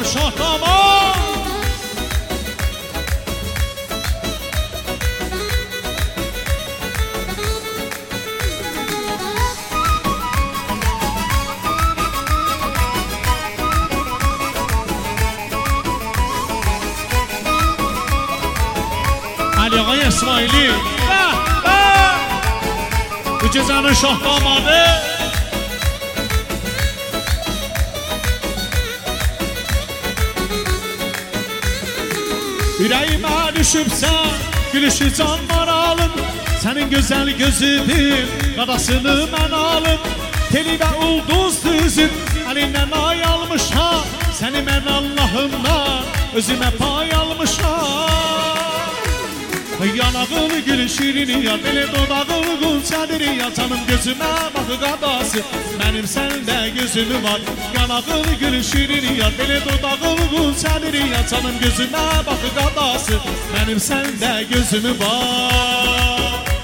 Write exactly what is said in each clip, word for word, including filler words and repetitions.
شاه داماد علی آقای اسماعیلی bu gecənin şah damadı Ürəyimə düşübsən gülüşü can maralım Sənin gözəl gözüdür qadasını mən alım Teli və ulduz düzün əlindən ay almışam Səni mən Allahımdan özümə pay almışam Yanağını gülü şirini ya Deli dodağını gül çədiri ya Canım gözümə baxı qadası Mənim səndə gözümü var Yanağını gülü şirini ya Deli dodağını gül çədiri ya Canım gözümə baxı qadası Mənim səndə gözümü var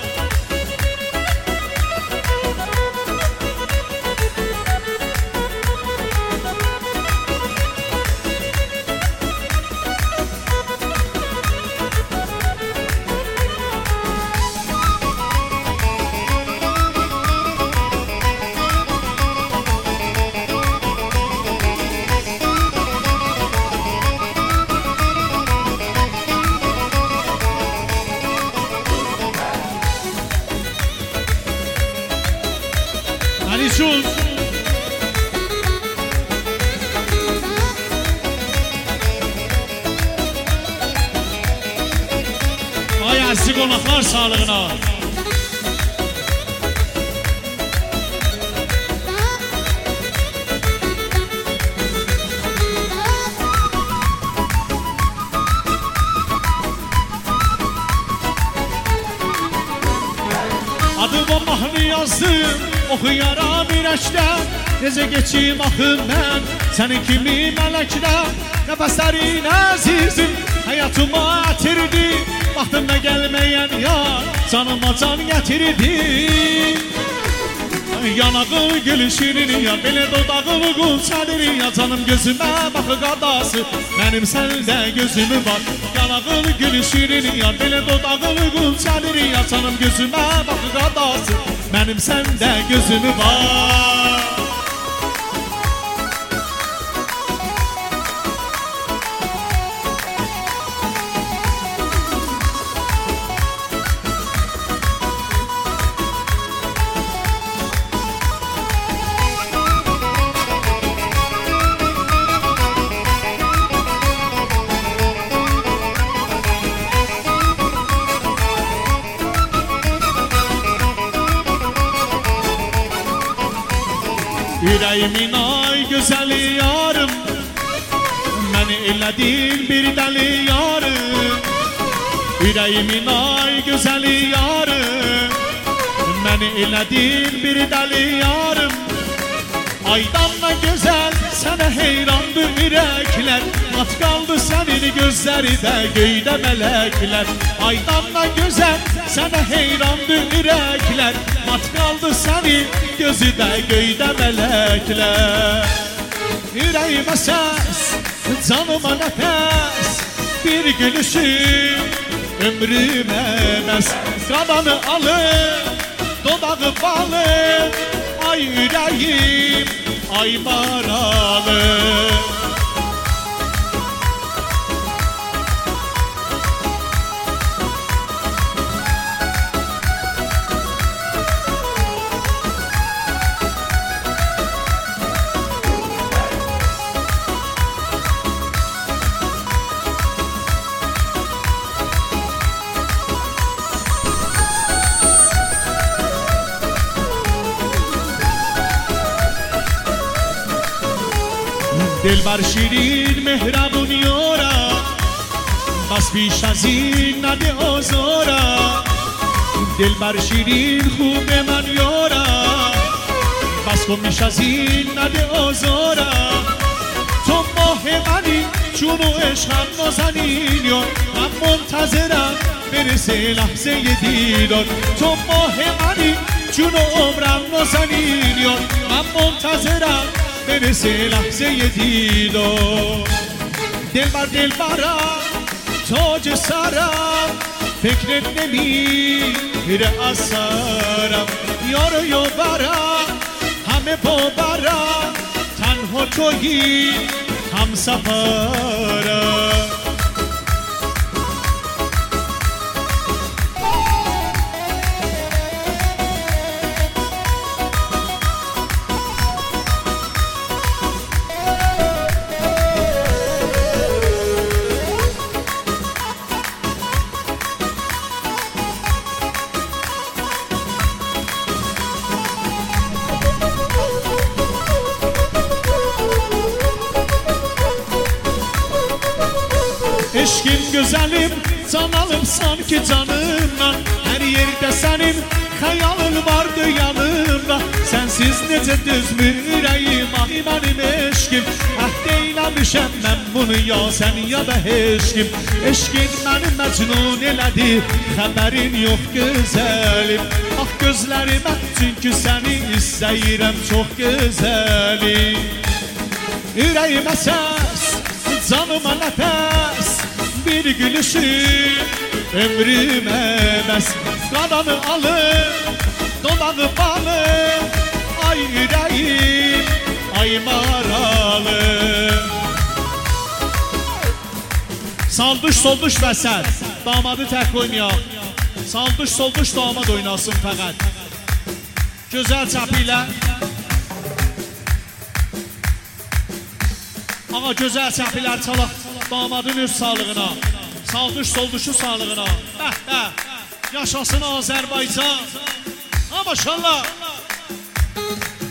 Şuz Ay əziz qonaqlar sağlığına Adıma mahnı yazdım Oxuyaram ürəkdən Necə geçim axın mən Sənin kimi mələkdən Nəfəslərin əzizim Həyatıma ətirdi Vaxtımda gəlməyən yar Canıma can gətirdi Yanağını gülüşünün ya Belə dodağını qul çədir ya Canım gözümə baxı qadası Mənim səndə gözümü var Yanağını gülüşünün ya Belə dodağını qul çədir ya Canım gözümə baxı qadası Mənim səndə gözümü var Ürəyimin ay gözəli yarım Məni elədin bir dəli yarım Ürəyimin ay gözəli yarım Məni elədin bir dəli yarım Aydan da gözəl sənə heyrandır ürəklər Mat qaldı sənin gözləridə göydə mələklər Aydan da gözəl sənə heyrandır ürəklər Mat qaldı sənin gözüdə göydə mələklər Ürəyimə səs, canıma nəfəs Bir gülüşüm ömrümə məs Qadanı alır, dodağı balır Ay ürəyim, ay maralı دلبر شیرین مهربون یارم بس بیش از این نده آزارم دلبر شیرین خوب من یارم بس کن بیش از این نده آزارم تو ماه منی چون و عشقم نازنین یار من منتظرم برسه لحظه دیدار تو ماه منی چون و عمرم نازنین یار من منتظرم برسه لحظه دیدار دلبر دلبرم تاج سرم فکرت نمیره از سرم یارو یو برم همه باورم تنها تویی هم سفرم Eşkim güzelim, canalım sanki canımla Her yerde senin hayalın vardı yanımda Sensiz necə düzmür ürəyim, ay mənim eşkim Əhd eyləmişəm mən bunu ya sən ya da eşkim Eşkin məni məcnun elədi, xəbərin yox gözəlim Ah gözlərimə, çünki səni istəyirəm çox gözəlim Ürəyimə səs, canıma nəfəs Bir gülüşün ömrüme bəs Qadanı alır, dodağı balır Ay yüreğim, ay maralı Salduş solduş bəsər Damadı tək oynayaq Salduş solduş damad oynasın fəqət Gözəl çapı ilə Ağa gözəl çəpilər çalaq damadın öz sağlığına Salduş solduşu sağlığına Bəh bəh Yaşasın Azərbaycan Ha maşallah